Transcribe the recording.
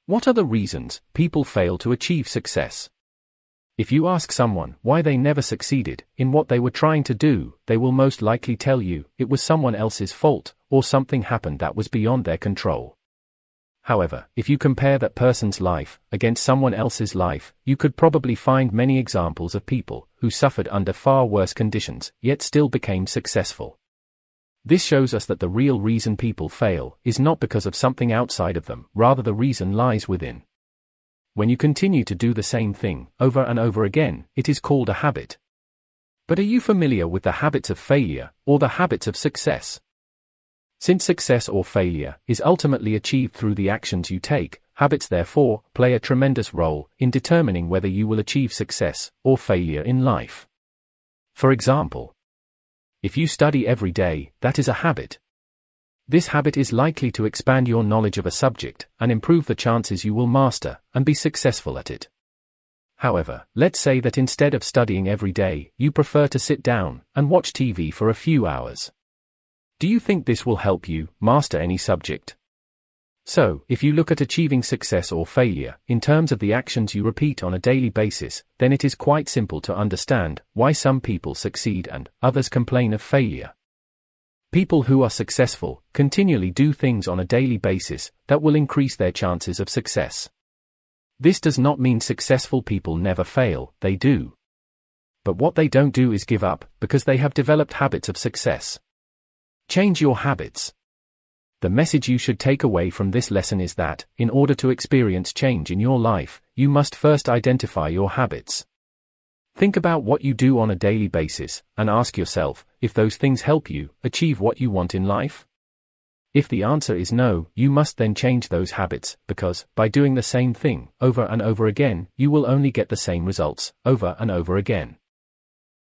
What are the reasons people fail to achieve success? If you ask someone why they never succeeded in what they were trying to do, they will most likely tell you it was someone else's fault, or something happened that was beyond their control. However, if you compare that person's life against someone else's life, you could probably find many examples of people who suffered under far worse conditions, yet still became successful. This shows us that the real reason people fail is not because of something outside of them, rather the reason lies within. When you continue to do the same thing over and over again, it is called a habit. But are you familiar with the habits of failure, or the habits of success? Since success or failure is ultimately achieved through the actions you take, habits therefore play a tremendous role in determining whether you will achieve success or failure in life. For example, if you study every day, that is a habit. This habit is likely to expand your knowledge of a subject and improve the chances you will master and be successful at it. However, let's say that instead of studying every day, you prefer to sit down and watch TV for a few hours. Do you think this will help you master any subject? So, if you look at achieving success or failure in terms of the actions you repeat on a daily basis, then it is quite simple to understand why some people succeed and others complain of failure. People who are successful continually do things on a daily basis that will increase their chances of success. This does not mean successful people never fail, they do. But what they don't do is give up, because they have developed habits of success. Change your habits. The message you should take away from this lesson is that, in order to experience change in your life, you must first identify your habits. Think about what you do on a daily basis, and ask yourself if those things help you achieve what you want in life. If the answer is no, you must then change those habits, because, by doing the same thing over and over again, you will only get the same results over and over again.